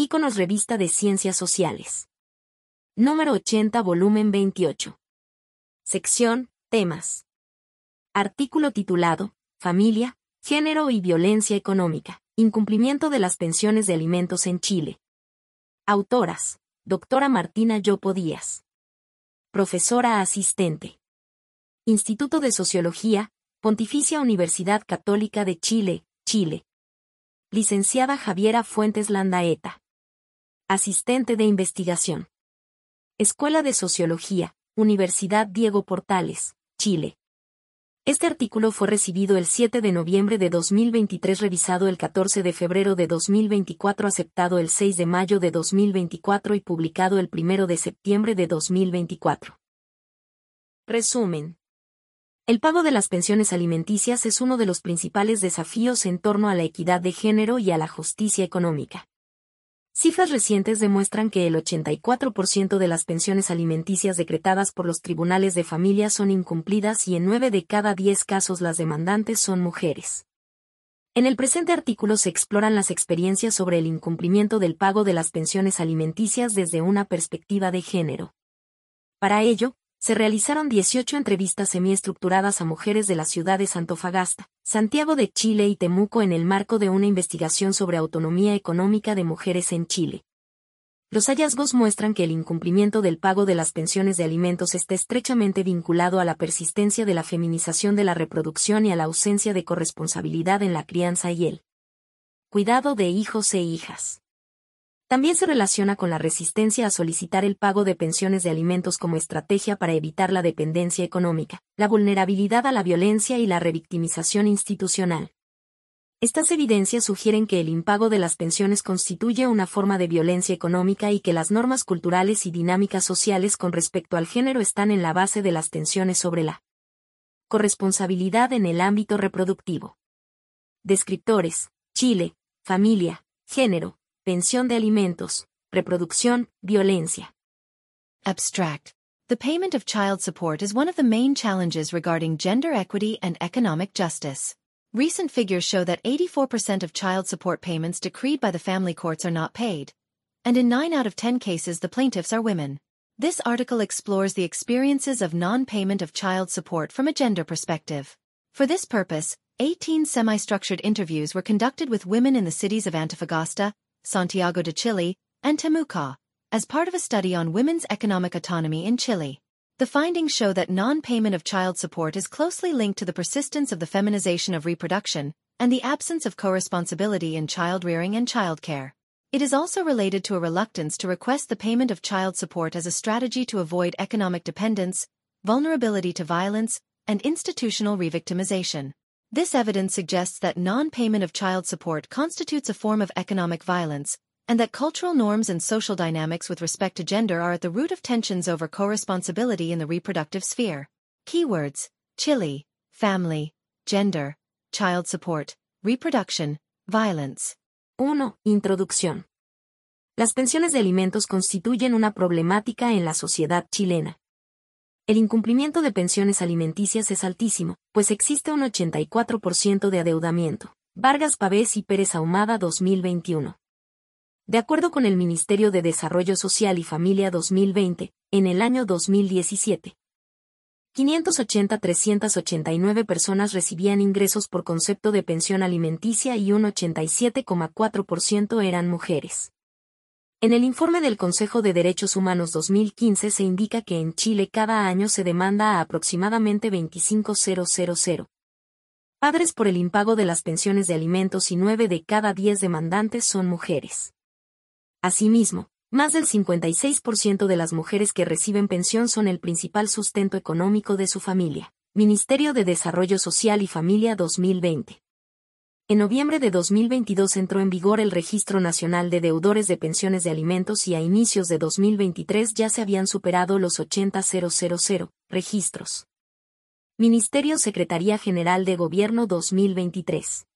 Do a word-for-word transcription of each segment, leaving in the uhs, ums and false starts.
Íconos Revista de Ciencias Sociales. Número ochenta, volumen veintiocho. Sección, temas. Artículo titulado, Familia, Género y Violencia Económica, incumplimiento de las pensiones de alimentos en Chile. Autoras, doctora Martina Yopo Díaz. Profesora asistente. Instituto de Sociología, Pontificia Universidad Católica de Chile, Chile. Licenciada Javiera Fuentes Landaeta. Asistente de investigación. Escuela de Sociología, Universidad Diego Portales, Chile. Este artículo fue recibido el siete de noviembre de dos mil veintitrés, revisado el catorce de febrero de dos mil veinticuatro, aceptado el seis de mayo de dos mil veinticuatro y publicado el primero de septiembre de dos mil veinticuatro. Resumen. El pago de las pensiones alimenticias es uno de los principales desafíos en torno a la equidad de género y a la justicia económica. Cifras recientes demuestran que el ochenta y cuatro por ciento de las pensiones alimenticias decretadas por los tribunales de familia son incumplidas y en nueve de cada diez casos las demandantes son mujeres. En el presente artículo se exploran las experiencias sobre el incumplimiento del pago de las pensiones alimenticias desde una perspectiva de género. Para ello, se realizaron dieciocho entrevistas semiestructuradas a mujeres de las ciudades Antofagasta, Santiago de Chile y Temuco en el marco de una investigación sobre autonomía económica de mujeres en Chile. Los hallazgos muestran que el incumplimiento del pago de las pensiones de alimentos está estrechamente vinculado a la persistencia de la feminización de la reproducción y a la ausencia de corresponsabilidad en la crianza y el cuidado de hijos e hijas. También se relaciona con la resistencia a solicitar el pago de pensiones de alimentos como estrategia para evitar la dependencia económica, la vulnerabilidad a la violencia y la revictimización institucional. Estas evidencias sugieren que el impago de las pensiones constituye una forma de violencia económica y que las normas culturales y dinámicas sociales con respecto al género están en la base de las tensiones sobre la corresponsabilidad en el ámbito reproductivo. Descriptores: Chile, familia, género, pensión de alimentos, reproducción, violencia. Abstract. The payment of child support is one of the main challenges regarding gender equity and economic justice. Recent figures show that eighty-four percent of child support payments decreed by the family courts are not paid. And in nine out of ten cases the plaintiffs are women. This article explores the experiences of non-payment of child support from a gender perspective. For this purpose, eighteen semi-structured interviews were conducted with women in the cities of Antofagasta, Santiago de Chile, and Temuco, as part of a study on women's economic autonomy in Chile. The findings show that non-payment of child support is closely linked to the persistence of the feminization of reproduction, and the absence of co-responsibility in child-rearing and childcare. It is also related to a reluctance to request the payment of child support as a strategy to avoid economic dependence, vulnerability to violence, and institutional revictimization. This evidence suggests that non-payment of child support constitutes a form of economic violence, and that cultural norms and social dynamics with respect to gender are at the root of tensions over co-responsibility in the reproductive sphere. Keywords: Chile, family, gender, child support, reproduction, violence. uno. Introducción. Las pensiones de alimentos constituyen una problemática en la sociedad chilena. El incumplimiento de pensiones alimenticias es altísimo, pues existe un ochenta y cuatro por ciento de adeudamiento. Vargas Pavés y Pérez Ahumada dos mil veintiuno. De acuerdo con el Ministerio de Desarrollo Social y Familia dos mil veinte, en el año dos mil diecisiete, quinientos ochenta mil trescientos ochenta y nueve personas recibían ingresos por concepto de pensión alimenticia y un ochenta y siete coma cuatro por ciento eran mujeres. En el informe del Consejo de Derechos Humanos dos mil quince se indica que en Chile cada año se demanda a aproximadamente veinticinco mil padres por el impago de las pensiones de alimentos y nueve de cada diez demandantes son mujeres. Asimismo, más del cincuenta y seis por ciento de las mujeres que reciben pensión son el principal sustento económico de su familia. Ministerio de Desarrollo Social y Familia dos mil veinte. En noviembre de dos mil veintidós entró en vigor el Registro Nacional de Deudores de Pensiones de Alimentos y a inicios de dos mil veintitrés ya se habían superado los ochenta mil registros. Ministerio Secretaría General de Gobierno dos mil veintitrés.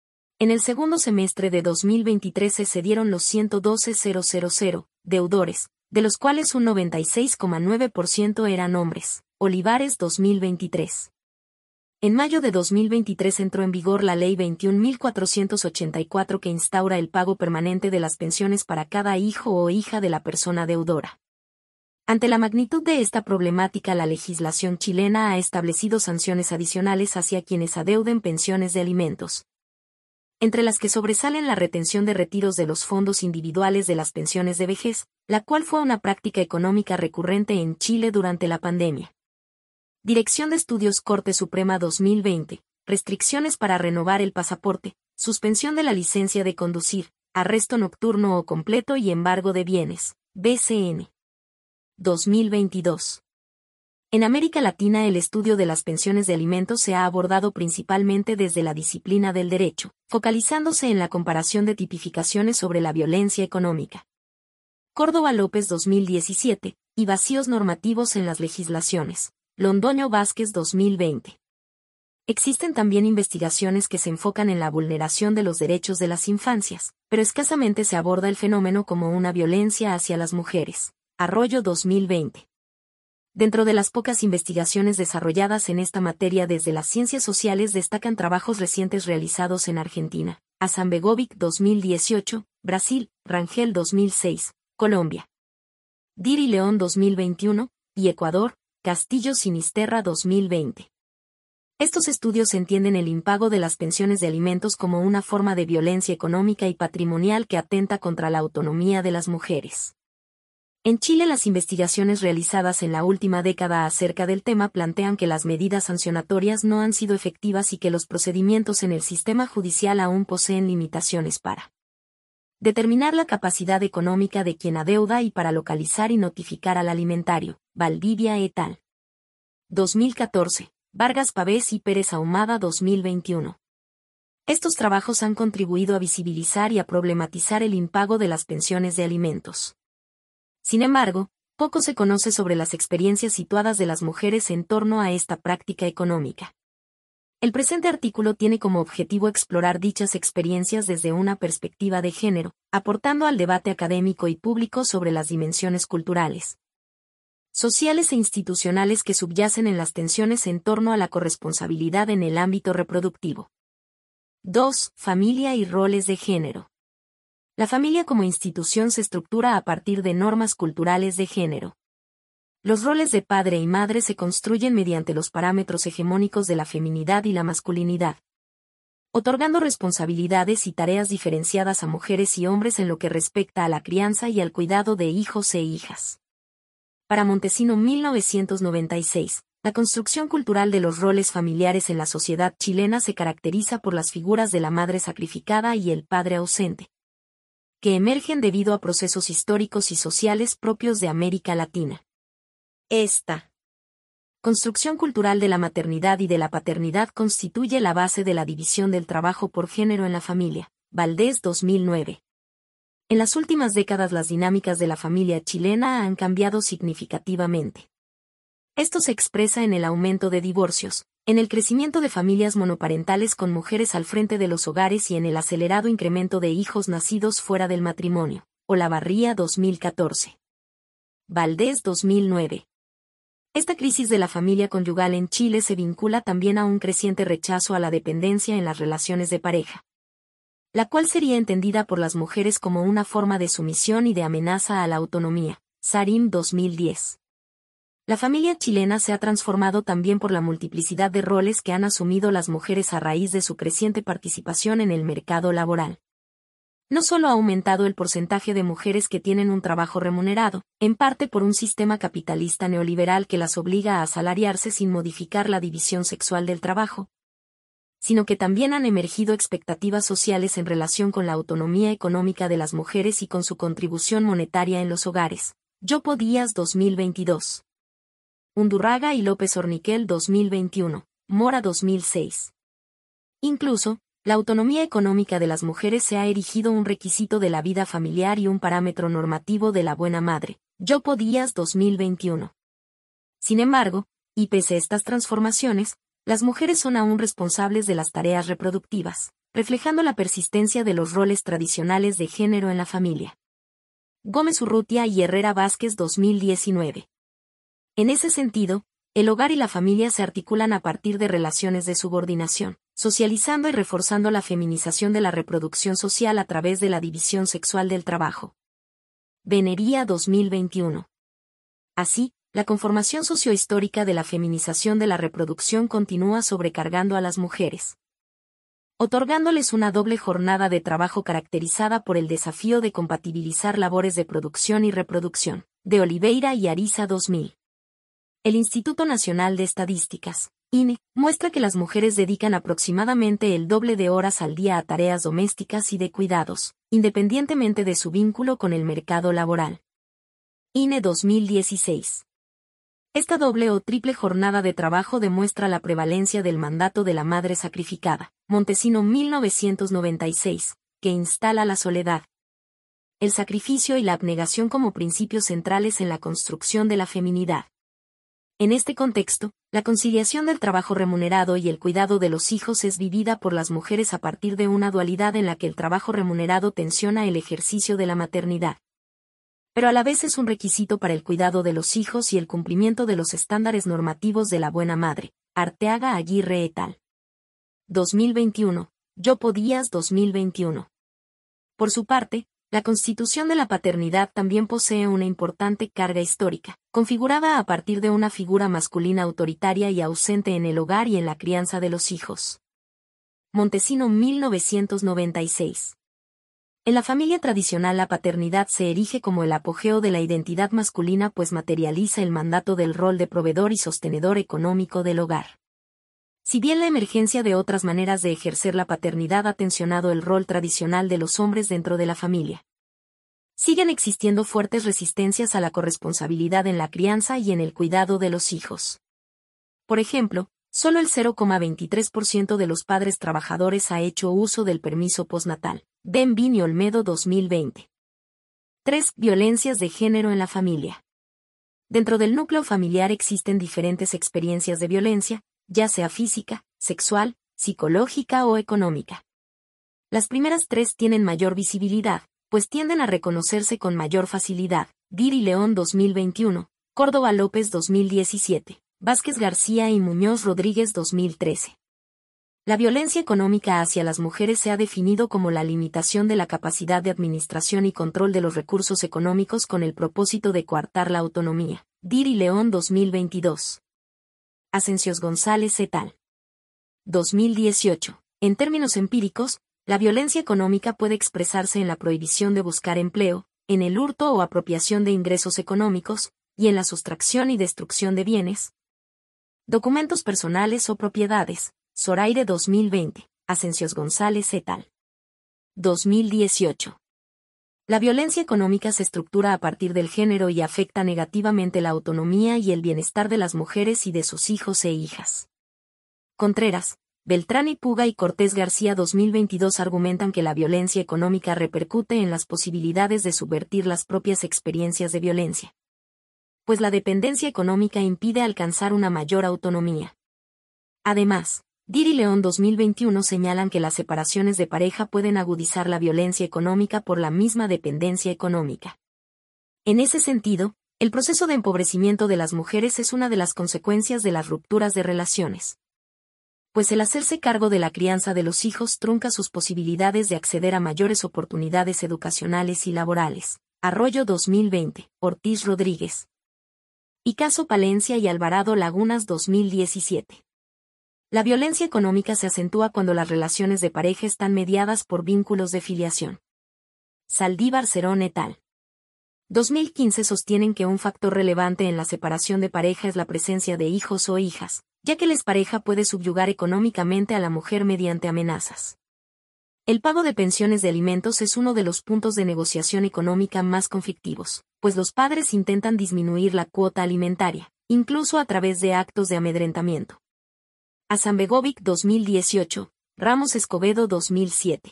En el segundo semestre de dos mil veintitrés se cedieron los ciento doce mil deudores, de los cuales un noventa y seis coma nueve por ciento eran hombres. Olivares dos mil veintitrés. En mayo de dos mil veintitrés entró en vigor la Ley veintiún mil cuatrocientos ochenta y cuatro que instaura el pago permanente de las pensiones para cada hijo o hija de la persona deudora. Ante la magnitud de esta problemática, la legislación chilena ha establecido sanciones adicionales hacia quienes adeuden pensiones de alimentos, entre las que sobresalen la retención de retiros de los fondos individuales de las pensiones de vejez, la cual fue una práctica económica recurrente en Chile durante la pandemia. Dirección de Estudios Corte Suprema dos mil veinte, restricciones para renovar el pasaporte, suspensión de la licencia de conducir, arresto nocturno o completo y embargo de bienes, B C N. dos mil veintidós. En América Latina el estudio de las pensiones de alimentos se ha abordado principalmente desde la disciplina del derecho, focalizándose en la comparación de tipificaciones sobre la violencia económica. Córdoba López dos mil diecisiete, y vacíos normativos en las legislaciones. Londoño Vázquez dos mil veinte. Existen también investigaciones que se enfocan en la vulneración de los derechos de las infancias, pero escasamente se aborda el fenómeno como una violencia hacia las mujeres. Arroyo dos mil veinte. Dentro de las pocas investigaciones desarrolladas en esta materia desde las ciencias sociales destacan trabajos recientes realizados en Argentina, Azambegovic dos mil dieciocho, Brasil, Rangel dos mil seis, Colombia, Dir y León dos mil veintiuno, y Ecuador, Castillo Sinisterra dos mil veinte. Estos estudios entienden el impago de las pensiones de alimentos como una forma de violencia económica y patrimonial que atenta contra la autonomía de las mujeres. En Chile las investigaciones realizadas en la última década acerca del tema plantean que las medidas sancionatorias no han sido efectivas y que los procedimientos en el sistema judicial aún poseen limitaciones para determinar la capacidad económica de quien adeuda y para localizar y notificar al alimentario. Valdivia et al. dos mil catorce, Vargas Pavés y Pérez Ahumada dos mil veintiuno. Estos trabajos han contribuido a visibilizar y a problematizar el impago de las pensiones de alimentos. Sin embargo, poco se conoce sobre las experiencias situadas de las mujeres en torno a esta práctica económica. El presente artículo tiene como objetivo explorar dichas experiencias desde una perspectiva de género, aportando al debate académico y público sobre las dimensiones culturales, sociales e institucionales que subyacen en las tensiones en torno a la corresponsabilidad en el ámbito reproductivo. dos. Familia y roles de género. La familia como institución se estructura a partir de normas culturales de género. Los roles de padre y madre se construyen mediante los parámetros hegemónicos de la feminidad y la masculinidad, otorgando responsabilidades y tareas diferenciadas a mujeres y hombres en lo que respecta a la crianza y al cuidado de hijos e hijas. Para Montesino mil novecientos noventa y seis, la construcción cultural de los roles familiares en la sociedad chilena se caracteriza por las figuras de la madre sacrificada y el padre ausente, que emergen debido a procesos históricos y sociales propios de América Latina. Esta construcción cultural de la maternidad y de la paternidad constituye la base de la división del trabajo por género en la familia. Valdés dos mil nueve. En las últimas décadas las dinámicas de la familia chilena han cambiado significativamente. Esto se expresa en el aumento de divorcios, en el crecimiento de familias monoparentales con mujeres al frente de los hogares y en el acelerado incremento de hijos nacidos fuera del matrimonio. Olavarría dos mil catorce. Valdés dos mil nueve. Esta crisis de la familia conyugal en Chile se vincula también a un creciente rechazo a la dependencia en las relaciones de pareja, la cual sería entendida por las mujeres como una forma de sumisión y de amenaza a la autonomía. Sarim dos mil diez. La familia chilena se ha transformado también por la multiplicidad de roles que han asumido las mujeres a raíz de su creciente participación en el mercado laboral. No solo ha aumentado el porcentaje de mujeres que tienen un trabajo remunerado, en parte por un sistema capitalista neoliberal que las obliga a asalariarse sin modificar la división sexual del trabajo, sino que también han emergido expectativas sociales en relación con la autonomía económica de las mujeres y con su contribución monetaria en los hogares. Yopo Díaz dos mil veintidós. Undurraga y López Horniquel dos mil veintiuno. Mora dos mil seis. Incluso, la autonomía económica de las mujeres se ha erigido un requisito de la vida familiar y un parámetro normativo de la buena madre. Yopo Díaz dos mil veintiuno. Sin embargo, y pese a estas transformaciones, las mujeres son aún responsables de las tareas reproductivas, reflejando la persistencia de los roles tradicionales de género en la familia. Gómez Urrutia y Herrera Vázquez dos mil diecinueve. En ese sentido, el hogar y la familia se articulan a partir de relaciones de subordinación, socializando y reforzando la feminización de la reproducción social a través de la división sexual del trabajo. Venería dos mil veintiuno. Así, la conformación sociohistórica de la feminización de la reproducción continúa sobrecargando a las mujeres, otorgándoles una doble jornada de trabajo caracterizada por el desafío de compatibilizar labores de producción y reproducción, de Oliveira y Ariza dos mil. El Instituto Nacional de Estadísticas, I N E, muestra que las mujeres dedican aproximadamente el doble de horas al día a tareas domésticas y de cuidados, independientemente de su vínculo con el mercado laboral. I N E dos mil dieciséis. Esta doble o triple jornada de trabajo demuestra la prevalencia del mandato de la madre sacrificada, Montesino mil novecientos noventa y seis, que instala la soledad, el sacrificio y la abnegación como principios centrales en la construcción de la feminidad. En este contexto, la conciliación del trabajo remunerado y el cuidado de los hijos es vivida por las mujeres a partir de una dualidad en la que el trabajo remunerado tensiona el ejercicio de la maternidad, pero a la vez es un requisito para el cuidado de los hijos y el cumplimiento de los estándares normativos de la buena madre. Arteaga Aguirre et al. dos mil veintiuno, Yopo Díaz dos mil veintiuno. Por su parte, la constitución de la paternidad también posee una importante carga histórica, configurada a partir de una figura masculina autoritaria y ausente en el hogar y en la crianza de los hijos. Montesino mil novecientos noventa y seis. En la familia tradicional la paternidad se erige como el apogeo de la identidad masculina pues materializa el mandato del rol de proveedor y sostenedor económico del hogar. Si bien la emergencia de otras maneras de ejercer la paternidad ha tensionado el rol tradicional de los hombres dentro de la familia, siguen existiendo fuertes resistencias a la corresponsabilidad en la crianza y en el cuidado de los hijos. Por ejemplo, solo el cero coma veintitrés por ciento de los padres trabajadores ha hecho uso del permiso postnatal. Benvin y Olmedo dos mil veinte. tres. Violencias de género en la familia. Dentro del núcleo familiar existen diferentes experiencias de violencia, ya sea física, sexual, psicológica o económica. Las primeras tres tienen mayor visibilidad, pues tienden a reconocerse con mayor facilidad. Dir y León dos mil veintiuno, Córdoba López dos mil diecisiete, Vázquez García y Muñoz Rodríguez dos mil trece. La violencia económica hacia las mujeres se ha definido como la limitación de la capacidad de administración y control de los recursos económicos con el propósito de coartar la autonomía. Dir y León dos mil veintidós. Ascensios González et al. dos mil dieciocho. En términos empíricos, la violencia económica puede expresarse en la prohibición de buscar empleo, en el hurto o apropiación de ingresos económicos, y en la sustracción y destrucción de bienes, documentos personales o propiedades. Zoraire dos mil veinte, Ascensios González et al. dos mil dieciocho. La violencia económica se estructura a partir del género y afecta negativamente la autonomía y el bienestar de las mujeres y de sus hijos e hijas. Contreras, Beltrán y Puga y Cortés García dos mil veintidós argumentan que la violencia económica repercute en las posibilidades de subvertir las propias experiencias de violencia, pues la dependencia económica impide alcanzar una mayor autonomía. Además, Dir y León dos mil veintiuno señalan que las separaciones de pareja pueden agudizar la violencia económica por la misma dependencia económica. En ese sentido, el proceso de empobrecimiento de las mujeres es una de las consecuencias de las rupturas de relaciones, pues el hacerse cargo de la crianza de los hijos trunca sus posibilidades de acceder a mayores oportunidades educacionales y laborales. Arroyo dos mil veinte, Ortiz Rodríguez. Icaso Palencia y Alvarado Lagunas dos mil diecisiete. La violencia económica se acentúa cuando las relaciones de pareja están mediadas por vínculos de filiación. Saldívar Cerón et al. dos mil quince sostienen que un factor relevante en la separación de pareja es la presencia de hijos o hijas, ya que la expareja puede subyugar económicamente a la mujer mediante amenazas. El pago de pensiones de alimentos es uno de los puntos de negociación económica más conflictivos, pues los padres intentan disminuir la cuota alimentaria, incluso a través de actos de amedrentamiento. Azambegovic dos mil dieciocho, Ramos Escobedo dos mil siete.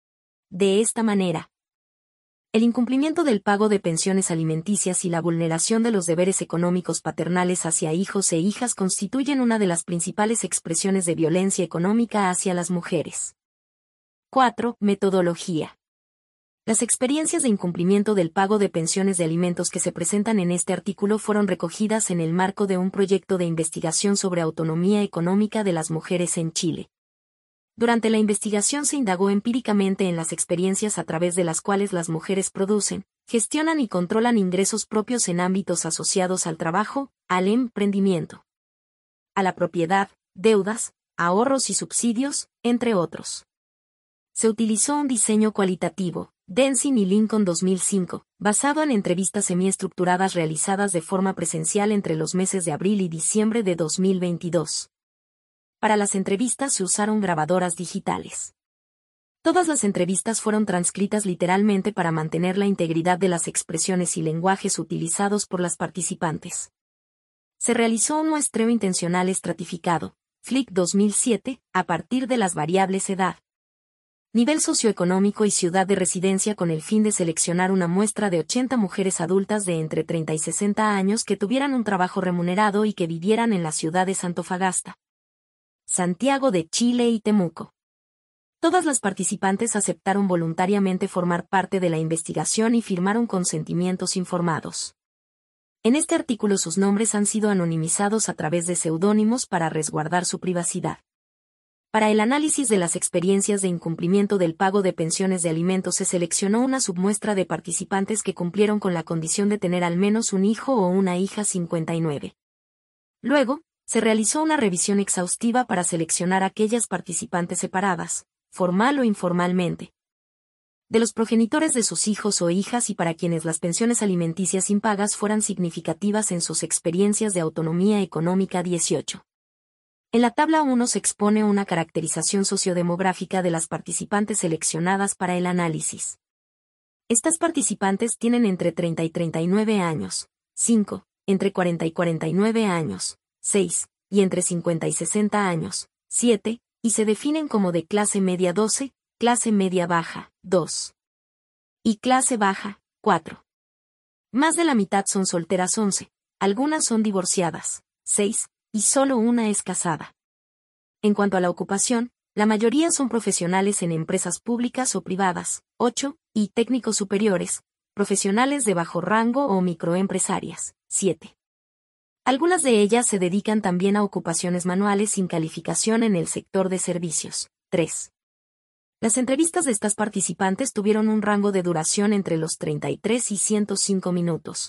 De esta manera, el incumplimiento del pago de pensiones alimenticias y la vulneración de los deberes económicos paternales hacia hijos e hijas constituyen una de las principales expresiones de violencia económica hacia las mujeres. cuatro. Metodología. Las experiencias de incumplimiento del pago de pensiones de alimentos que se presentan en este artículo fueron recogidas en el marco de un proyecto de investigación sobre autonomía económica de las mujeres en Chile. Durante la investigación se indagó empíricamente en las experiencias a través de las cuales las mujeres producen, gestionan y controlan ingresos propios en ámbitos asociados al trabajo, al emprendimiento, a la propiedad, deudas, ahorros y subsidios, entre otros. Se utilizó un diseño cualitativo, Densing y Lincoln dos mil cinco, basado en entrevistas semiestructuradas realizadas de forma presencial entre los meses de abril y diciembre de dos mil veintidós. Para las entrevistas se usaron grabadoras digitales. Todas las entrevistas fueron transcritas literalmente para mantener la integridad de las expresiones y lenguajes utilizados por las participantes. Se realizó un muestreo intencional estratificado, Flick dos mil siete, a partir de las variables edad, nivel socioeconómico y ciudad de residencia con el fin de seleccionar una muestra de ochenta mujeres adultas de entre treinta y sesenta años que tuvieran un trabajo remunerado y que vivieran en las ciudades Antofagasta, Santiago de Chile y Temuco. Todas las participantes aceptaron voluntariamente formar parte de la investigación y firmaron consentimientos informados. En este artículo sus nombres han sido anonimizados a través de seudónimos para resguardar su privacidad. Para el análisis de las experiencias de incumplimiento del pago de pensiones de alimentos se seleccionó una submuestra de participantes que cumplieron con la condición de tener al menos un hijo o una hija cincuenta y nueve. Luego, se realizó una revisión exhaustiva para seleccionar aquellas participantes separadas, formal o informalmente, de los progenitores de sus hijos o hijas y para quienes las pensiones alimenticias impagas fueran significativas en sus experiencias de autonomía económica dieciocho. En la tabla uno se expone una caracterización sociodemográfica de las participantes seleccionadas para el análisis. Estas participantes tienen entre treinta y treinta y nueve años, cinco, entre cuarenta y cuarenta y nueve años, seis, y entre cincuenta y sesenta años, siete, y se definen como de clase media doce, clase media baja, dos, y clase baja, cuatro. Más de la mitad son solteras once, algunas son divorciadas, seis, y solo una es casada. En cuanto a la ocupación, la mayoría son profesionales en empresas públicas o privadas, ocho, y técnicos superiores, profesionales de bajo rango o microempresarias, siete. Algunas de ellas se dedican también a ocupaciones manuales sin calificación en el sector de servicios, tres. Las entrevistas de estas participantes tuvieron un rango de duración entre los treinta y tres y ciento cinco minutos,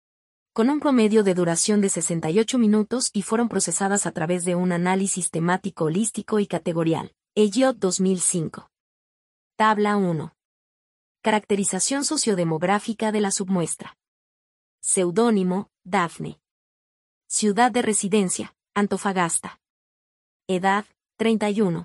con un promedio de duración de sesenta y ocho minutos y fueron procesadas a través de un análisis temático holístico y categorial, Elliott dos mil cinco. Tabla uno. Caracterización sociodemográfica de la submuestra. Seudónimo, Dafne. Ciudad de residencia, Antofagasta. Edad, treinta y uno.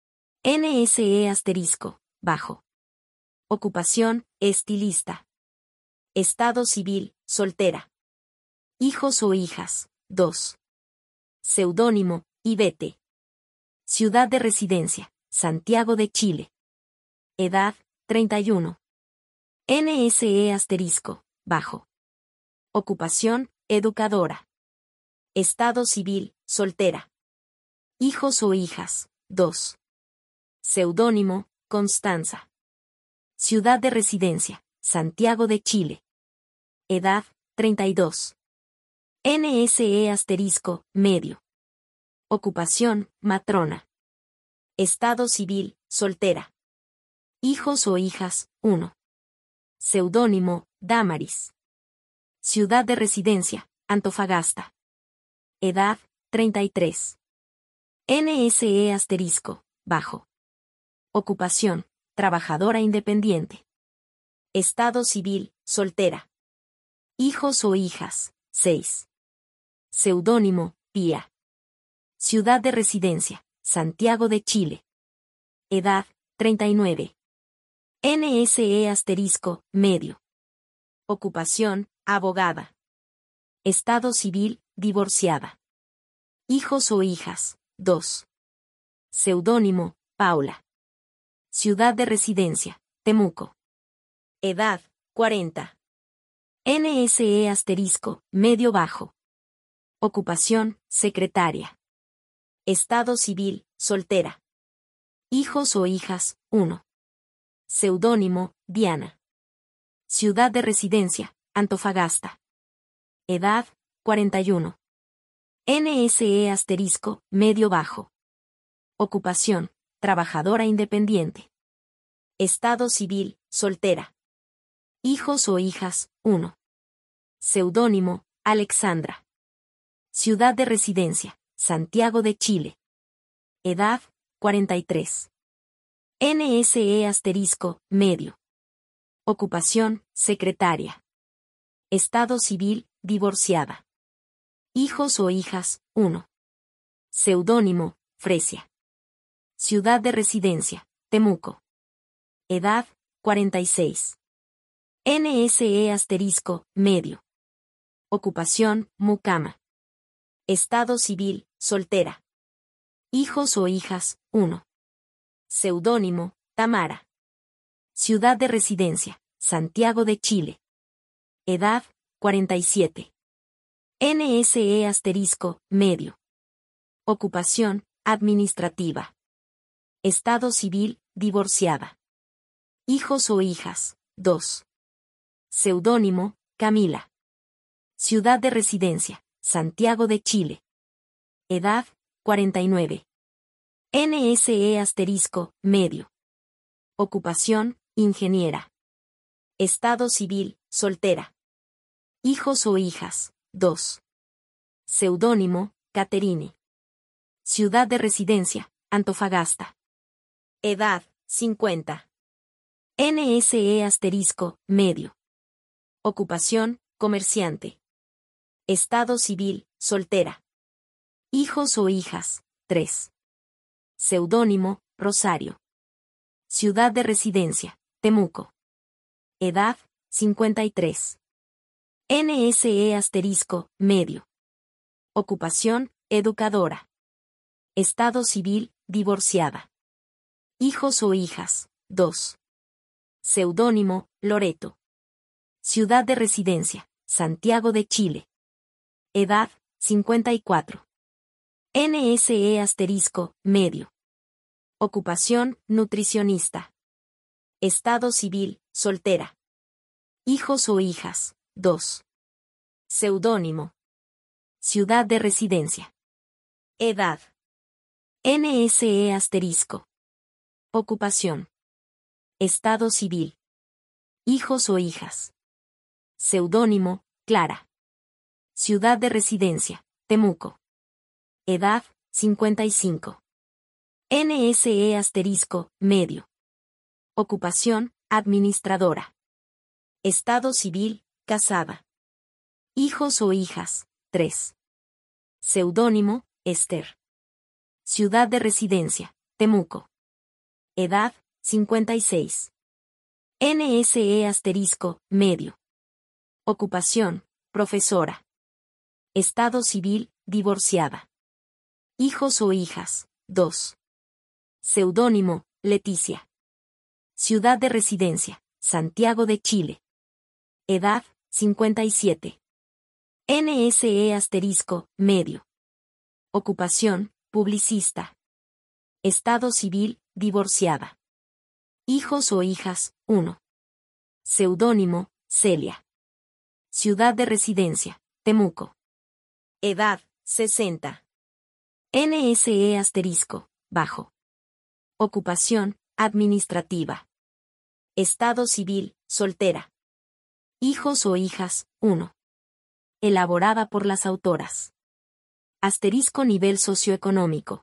N S E asterisco, bajo. Ocupación, estilista. Estado civil, soltera. Hijos o hijas, dos. Seudónimo, Ivete. Ciudad de residencia, Santiago de Chile. Edad, treinta y uno. N S E asterisco, bajo. Ocupación, educadora. Estado civil, soltera. Hijos o hijas, dos. Seudónimo, Constanza. Ciudad de residencia, Santiago de Chile. Edad, treinta y dos. N S E asterisco, medio. Ocupación, matrona. Estado civil, soltera. Hijos o hijas, uno. Seudónimo, Damaris. Ciudad de residencia, Antofagasta. Edad, treinta y tres. N S E asterisco, bajo. Ocupación, trabajadora independiente. Estado civil, soltera. Hijos o hijas, seis. Seudónimo, Pía. Ciudad de residencia, Santiago de Chile. Edad, treinta y nueve. N S E asterisco, medio. Ocupación, abogada. Estado civil, divorciada. Hijos o hijas, dos. Seudónimo, Paula. Ciudad de residencia, Temuco. Edad, cuarenta. N S E asterisco, medio bajo. Ocupación, secretaria. Estado civil, soltera. Hijos o hijas, uno. Seudónimo, Diana. Ciudad de residencia, Antofagasta. Edad, cuarenta y uno. N S E asterisco, medio bajo. Ocupación, trabajadora independiente. Estado civil, soltera. Hijos o hijas, uno. Seudónimo, Alexandra. Ciudad de residencia, Santiago de Chile. Edad, cuarenta y tres. N S E asterisco, medio. Ocupación, secretaria. Estado civil, divorciada. Hijos o hijas, uno. Seudónimo, Fresia. Ciudad de residencia, Temuco. Edad, cuarenta y seis. N S E asterisco, medio. Ocupación, mucama. Estado civil, soltera. Hijos o hijas, uno. Seudónimo, Tamara. Ciudad de residencia, Santiago de Chile. Edad, cuarenta y siete. N S E asterisco, medio. Ocupación, administrativa. Estado civil, divorciada. Hijos o hijas, dos. Seudónimo, Camila. Ciudad de residencia, Santiago de Chile. Edad, cuarenta y nueve. N S E asterisco, medio. Ocupación, ingeniera. Estado civil, soltera. Hijos o hijas, dos. Seudónimo, Caterine. Ciudad de residencia, Antofagasta. Edad, cincuenta. N S E asterisco, medio. Ocupación, comerciante. Estado civil, soltera. Hijos o hijas, tres. Seudónimo, Rosario. Ciudad de residencia, Temuco. Edad, cincuenta y tres. N S E asterisco, medio. Ocupación, educadora. Estado civil, divorciada. Hijos o hijas, dos. Seudónimo, Loreto. Ciudad de residencia, Santiago de Chile. Edad, cincuenta y cuatro. N S E asterisco, medio. Ocupación, nutricionista. Estado civil, soltera. Hijos o hijas, dos. Seudónimo. Ciudad de residencia. Edad. N S E asterisco. Ocupación. Estado civil. Hijos o hijas. Seudónimo, Clara. Ciudad de residencia, Temuco. Edad, cincuenta y cinco. N S E asterisco, medio. Ocupación, administradora. Estado civil, casada. Hijos o hijas, tres. Seudónimo, Esther. Ciudad de residencia, Temuco. Edad, cincuenta y seis. N S E asterisco, medio. Ocupación, profesora. Estado civil, divorciada. Hijos o hijas, dos. Seudónimo, Leticia. Ciudad de residencia, Santiago de Chile. Edad, cincuenta y siete. N S E asterisco, medio. Ocupación, publicista. Estado civil, divorciada. Hijos o hijas, uno. Seudónimo, Celia. Ciudad de residencia, Temuco. Edad, sesenta. N S E asterisco, bajo. Ocupación, administrativa. Estado civil, soltera. Hijos o hijas, uno. Elaborada por las autoras. Asterisco nivel socioeconómico.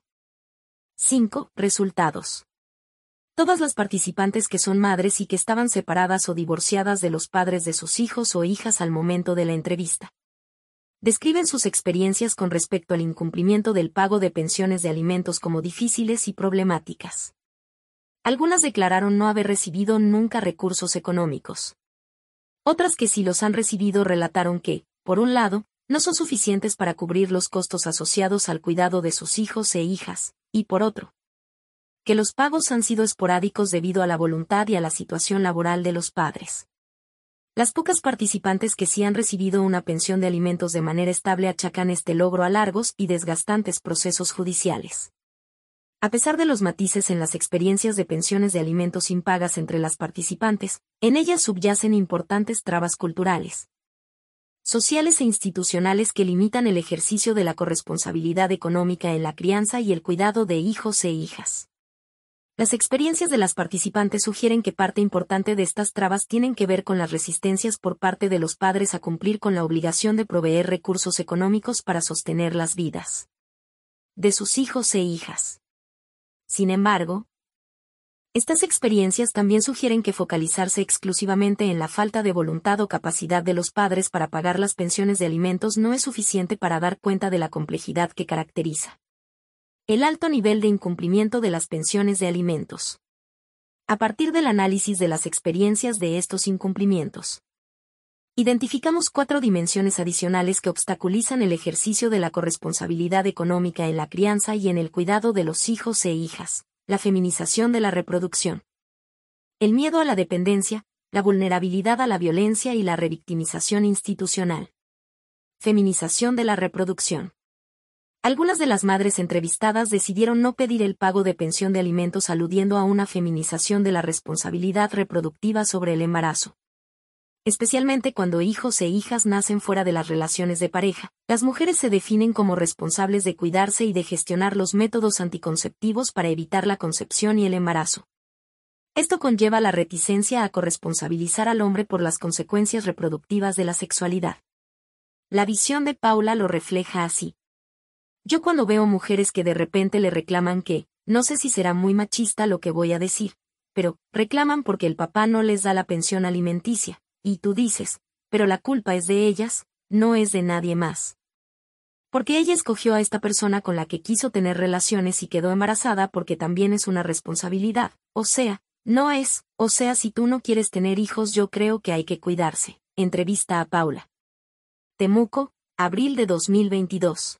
cinco. Resultados. Todas las participantes que son madres y que estaban separadas o divorciadas de los padres de sus hijos o hijas al momento de la entrevista. Describen sus experiencias con respecto al incumplimiento del pago de pensiones de alimentos como difíciles y problemáticas. Algunas declararon no haber recibido nunca recursos económicos. Otras que sí los han recibido relataron que, por un lado, no son suficientes para cubrir los costos asociados al cuidado de sus hijos e hijas, y por otro, que los pagos han sido esporádicos debido a la voluntad y a la situación laboral de los padres. Las pocas participantes que sí han recibido una pensión de alimentos de manera estable achacan este logro a largos y desgastantes procesos judiciales. A pesar de los matices en las experiencias de pensiones de alimentos impagas entre las participantes, en ellas subyacen importantes trabas culturales, sociales e institucionales que limitan el ejercicio de la corresponsabilidad económica en la crianza y el cuidado de hijos e hijas. Las experiencias de las participantes sugieren que parte importante de estas trabas tienen que ver con las resistencias por parte de los padres a cumplir con la obligación de proveer recursos económicos para sostener las vidas de sus hijos e hijas. Sin embargo, estas experiencias también sugieren que focalizarse exclusivamente en la falta de voluntad o capacidad de los padres para pagar las pensiones de alimentos no es suficiente para dar cuenta de la complejidad que caracteriza el alto nivel de incumplimiento de las pensiones de alimentos. A partir del análisis de las experiencias de estos incumplimientos, identificamos cuatro dimensiones adicionales que obstaculizan el ejercicio de la corresponsabilidad económica en la crianza y en el cuidado de los hijos e hijas: la feminización de la reproducción, el miedo a la dependencia, la vulnerabilidad a la violencia y la revictimización institucional. Feminización de la reproducción. Algunas de las madres entrevistadas decidieron no pedir el pago de pensión de alimentos aludiendo a una feminización de la responsabilidad reproductiva sobre el embarazo. Especialmente cuando hijos e hijas nacen fuera de las relaciones de pareja, las mujeres se definen como responsables de cuidarse y de gestionar los métodos anticonceptivos para evitar la concepción y el embarazo. Esto conlleva la reticencia a corresponsabilizar al hombre por las consecuencias reproductivas de la sexualidad. La visión de Paula lo refleja así. Yo cuando veo mujeres que de repente le reclaman que, no sé si será muy machista lo que voy a decir, pero, reclaman porque el papá no les da la pensión alimenticia. Y tú dices, pero la culpa es de ellas, no es de nadie más. Porque ella escogió a esta persona con la que quiso tener relaciones y quedó embarazada porque también es una responsabilidad, o sea, no es, o sea si tú no quieres tener hijos yo creo que hay que cuidarse. Entrevista a Paula. Temuco, abril de dos mil veintidós.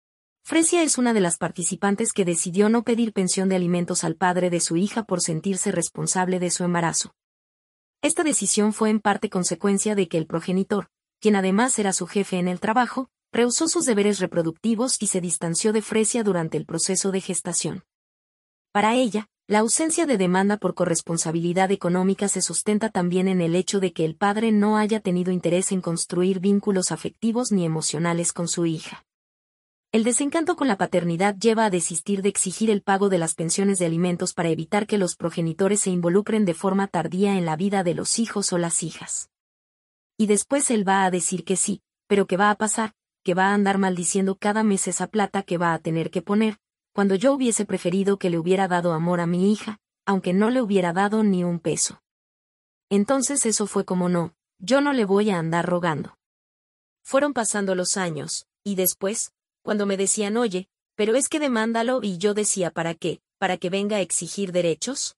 Fresia es una de las participantes que decidió no pedir pensión de alimentos al padre de su hija por sentirse responsable de su embarazo. Esta decisión fue en parte consecuencia de que el progenitor, quien además era su jefe en el trabajo, rehusó sus deberes reproductivos y se distanció de Fresia durante el proceso de gestación. Para ella, la ausencia de demanda por corresponsabilidad económica se sustenta también en el hecho de que el padre no haya tenido interés en construir vínculos afectivos ni emocionales con su hija. El desencanto con la paternidad lleva a desistir de exigir el pago de las pensiones de alimentos para evitar que los progenitores se involucren de forma tardía en la vida de los hijos o las hijas. Y después él va a decir que sí, pero que va a pasar, que va a andar maldiciendo cada mes esa plata que va a tener que poner, cuando yo hubiese preferido que le hubiera dado amor a mi hija, aunque no le hubiera dado ni un peso. Entonces eso fue como no, yo no le voy a andar rogando. Fueron pasando los años, y después, cuando me decían oye, pero es que demándalo y yo decía ¿para qué? ¿Para que venga a exigir derechos?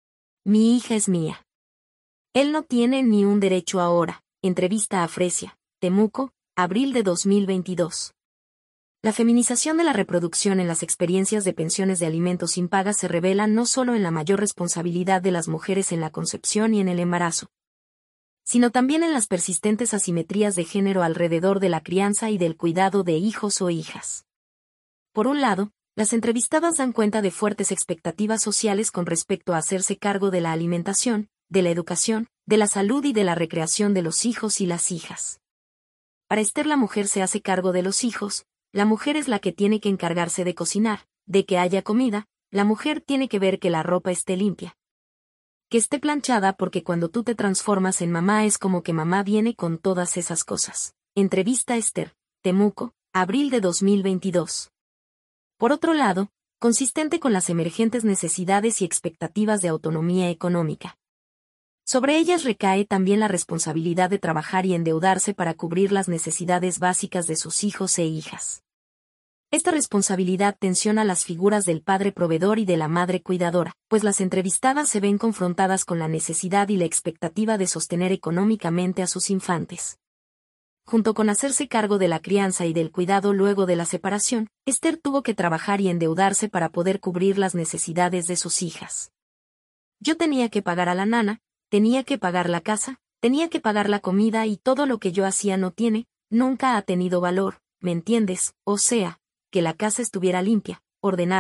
Mi hija es mía. Él no tiene ni un derecho ahora. Entrevista a Fresia, Temuco, abril de dos mil veintidós. La feminización de la reproducción en las experiencias de pensiones de alimentos impagas se revela no solo en la mayor responsabilidad de las mujeres en la concepción y en el embarazo, sino también en las persistentes asimetrías de género alrededor de la crianza y del cuidado de hijos o hijas. Por un lado, las entrevistadas dan cuenta de fuertes expectativas sociales con respecto a hacerse cargo de la alimentación, de la educación, de la salud y de la recreación de los hijos y las hijas. Para Esther la mujer se hace cargo de los hijos, la mujer es la que tiene que encargarse de cocinar, de que haya comida, la mujer tiene que ver que la ropa esté limpia, que esté planchada porque cuando tú te transformas en mamá es como que mamá viene con todas esas cosas. Entrevista a Esther, Temuco, abril de dos mil veintidós. Por otro lado, consistente con las emergentes necesidades y expectativas de autonomía económica. Sobre ellas recae también la responsabilidad de trabajar y endeudarse para cubrir las necesidades básicas de sus hijos e hijas. Esta responsabilidad tensiona las figuras del padre proveedor y de la madre cuidadora, pues las entrevistadas se ven confrontadas con la necesidad y la expectativa de sostener económicamente a sus infantes. Junto con hacerse cargo de la crianza y del cuidado luego de la separación, Esther tuvo que trabajar y endeudarse para poder cubrir las necesidades de sus hijas. Yo tenía que pagar a la nana, tenía que pagar la casa, tenía que pagar la comida y todo lo que yo hacía no tiene, nunca ha tenido valor, ¿me entiendes? O sea, que la casa estuviera limpia, ordenada,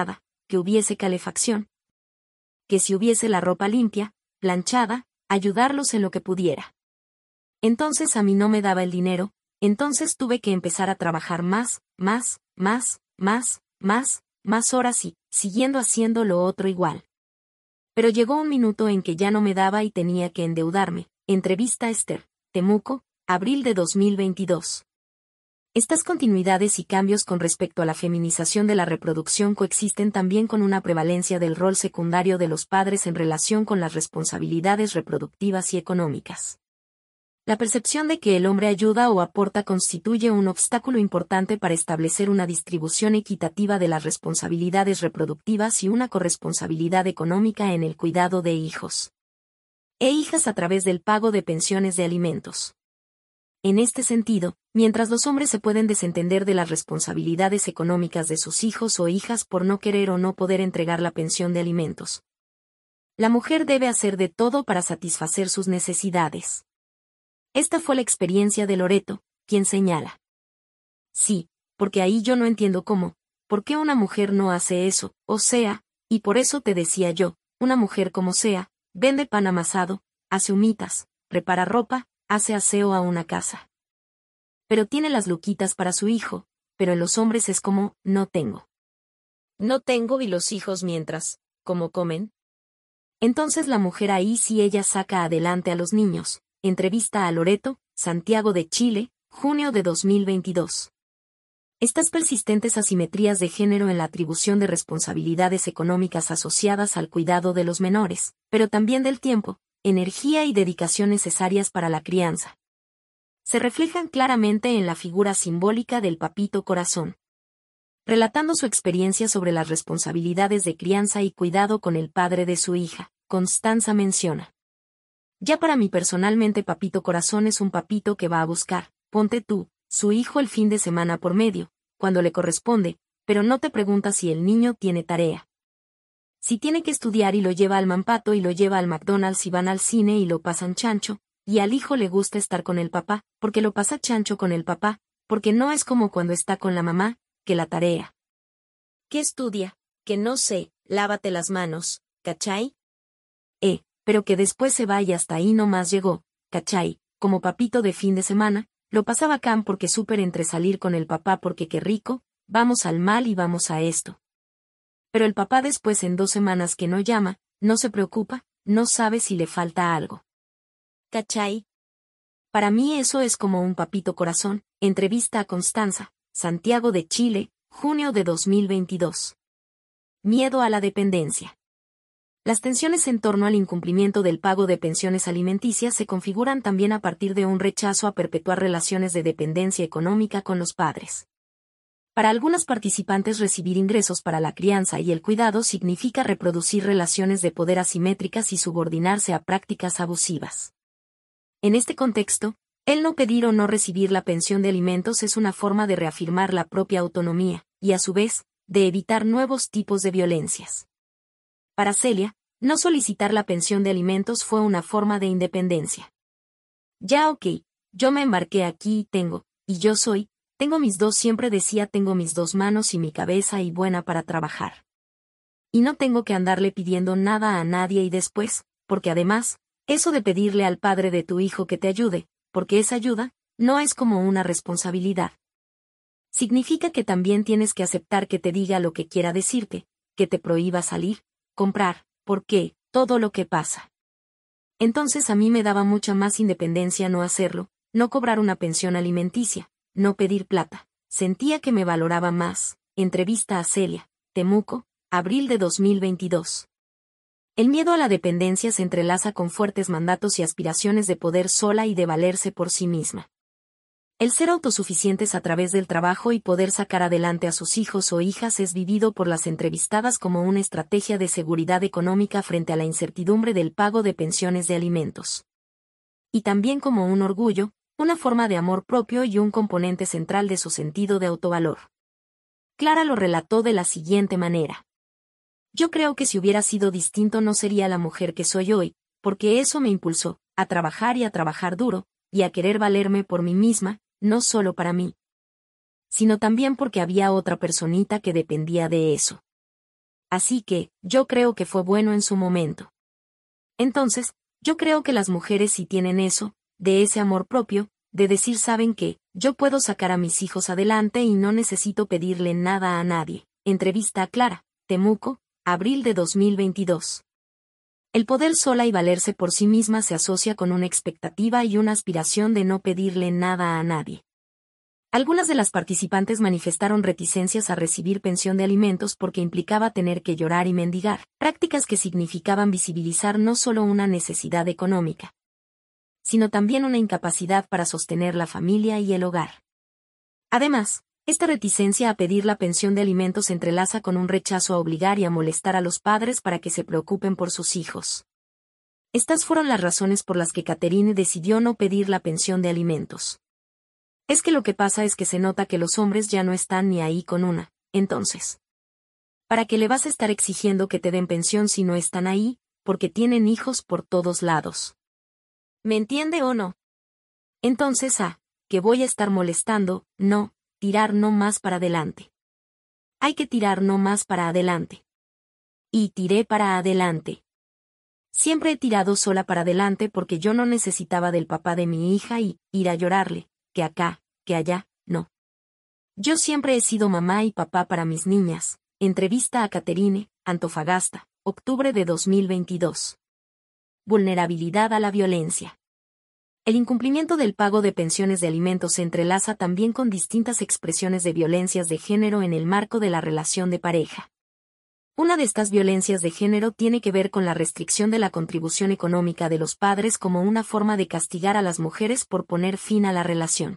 que hubiese calefacción, que si hubiese la ropa limpia, planchada, ayudarlos en lo que pudiera. Entonces a mí no me daba el dinero, entonces tuve que empezar a trabajar más, más, más, más, más, más horas y, siguiendo haciendo lo otro igual. Pero llegó un minuto en que ya no me daba y tenía que endeudarme. Entrevista a Esther, Temuco, abril de dos mil veintidós. Estas continuidades y cambios con respecto a la feminización de la reproducción coexisten también con una prevalencia del rol secundario de los padres en relación con las responsabilidades reproductivas y económicas. La percepción de que el hombre ayuda o aporta constituye un obstáculo importante para establecer una distribución equitativa de las responsabilidades reproductivas y una corresponsabilidad económica en el cuidado de hijos e hijas a través del pago de pensiones de alimentos. En este sentido, mientras los hombres se pueden desentender de las responsabilidades económicas de sus hijos o hijas por no querer o no poder entregar la pensión de alimentos, la mujer debe hacer de todo para satisfacer sus necesidades. Esta fue la experiencia de Loreto, quien señala: sí, porque ahí yo no entiendo cómo, por qué una mujer no hace eso, o sea, y por eso te decía yo, una mujer como sea, vende pan amasado, hace humitas, repara ropa, hace aseo a una casa. Pero tiene las luquitas para su hijo, pero en los hombres es como, no tengo. No tengo y los hijos mientras, ¿cómo comen? Entonces la mujer ahí sí ella saca adelante a los niños. Entrevista a Loreto, Santiago de Chile, junio de dos mil veintidós. Estas persistentes asimetrías de género en la atribución de responsabilidades económicas asociadas al cuidado de los menores, pero también del tiempo, energía y dedicación necesarias para la crianza, se reflejan claramente en la figura simbólica del Papito Corazón. Relatando su experiencia sobre las responsabilidades de crianza y cuidado con el padre de su hija, Constanza menciona: ya para mí personalmente Papito Corazón es un papito que va a buscar, ponte tú, su hijo el fin de semana por medio, cuando le corresponde, pero no te pregunta si el niño tiene tarea. Si tiene que estudiar y lo lleva al Mampato y lo lleva al McDonald's y van al cine y lo pasan chancho, y al hijo le gusta estar con el papá, porque lo pasa chancho con el papá, porque no es como cuando está con la mamá, que la tarea. ¿Qué estudia? Que no sé, lávate las manos, ¿cachai? Eh, pero que después se va y hasta ahí nomás llegó, ¿cachai? Como papito de fin de semana, lo pasa bacán porque súper entre salir con el papá porque qué rico, vamos al mal y vamos a esto. Pero el papá después en dos semanas que no llama, no se preocupa, no sabe si le falta algo. ¿Cachai? Para mí eso es como un Papito Corazón. Entrevista a Constanza, Santiago de Chile, junio de dos mil veintidós. Miedo a la dependencia. Las tensiones en torno al incumplimiento del pago de pensiones alimenticias se configuran también a partir de un rechazo a perpetuar relaciones de dependencia económica con los padres. Para algunas participantes recibir ingresos para la crianza y el cuidado significa reproducir relaciones de poder asimétricas y subordinarse a prácticas abusivas. En este contexto, el no pedir o no recibir la pensión de alimentos es una forma de reafirmar la propia autonomía, y a su vez, de evitar nuevos tipos de violencias. Para Celia, no solicitar la pensión de alimentos fue una forma de independencia. Ya ok, yo me embarqué aquí y tengo, y yo soy, tengo mis dos siempre decía tengo mis dos manos y mi cabeza y buena para trabajar. Y no tengo que andarle pidiendo nada a nadie y después, porque además, eso de pedirle al padre de tu hijo que te ayude, porque es ayuda, no es como una responsabilidad. Significa que también tienes que aceptar que te diga lo que quiera decirte, que te prohíba salir, comprar, ¿por qué? Todo lo que pasa. Entonces a mí me daba mucha más independencia no hacerlo, no cobrar una pensión alimenticia, no pedir plata. Sentía que me valoraba más. Entrevista a Celia, Temuco, abril de dos mil veintidós. El miedo a la dependencia se entrelaza con fuertes mandatos y aspiraciones de poder sola y de valerse por sí misma. El ser autosuficientes a través del trabajo y poder sacar adelante a sus hijos o hijas es vivido por las entrevistadas como una estrategia de seguridad económica frente a la incertidumbre del pago de pensiones de alimentos. Y también como un orgullo, una forma de amor propio y un componente central de su sentido de autovalor. Clara lo relató de la siguiente manera. Yo creo que si hubiera sido distinto no sería la mujer que soy hoy, porque eso me impulsó, a trabajar y a trabajar duro, y a querer valerme por mí misma, no solo para mí, sino también porque había otra personita que dependía de eso. Así que, yo creo que fue bueno en su momento. Entonces, yo creo que las mujeres sí tienen eso, de ese amor propio, de decir saben que, yo puedo sacar a mis hijos adelante y no necesito pedirle nada a nadie. Entrevista a Clara, Temuco, abril de dos mil veintidós. El poder sola y valerse por sí misma se asocia con una expectativa y una aspiración de no pedirle nada a nadie. Algunas de las participantes manifestaron reticencias a recibir pensión de alimentos porque implicaba tener que llorar y mendigar, prácticas que significaban visibilizar no solo una necesidad económica, sino también una incapacidad para sostener la familia y el hogar. Además, esta reticencia a pedir la pensión de alimentos se entrelaza con un rechazo a obligar y a molestar a los padres para que se preocupen por sus hijos. Estas fueron las razones por las que Catherine decidió no pedir la pensión de alimentos. Es que lo que pasa es que se nota que los hombres ya no están ni ahí con una, entonces. ¿Para qué le vas a estar exigiendo que te den pensión si no están ahí, porque tienen hijos por todos lados? ¿Me entiende o no? Entonces, ah, que voy a estar molestando, no, tirar no más para adelante. Hay que tirar no más para adelante. Y tiré para adelante. Siempre he tirado sola para adelante porque yo no necesitaba del papá de mi hija y ir a llorarle, que acá, que allá, no. Yo siempre he sido mamá y papá para mis niñas. Entrevista a Catherine, Antofagasta, octubre de dos mil veintidós. Vulnerabilidad a la violencia. El incumplimiento del pago de pensiones de alimentos se entrelaza también con distintas expresiones de violencias de género en el marco de la relación de pareja. Una de estas violencias de género tiene que ver con la restricción de la contribución económica de los padres como una forma de castigar a las mujeres por poner fin a la relación.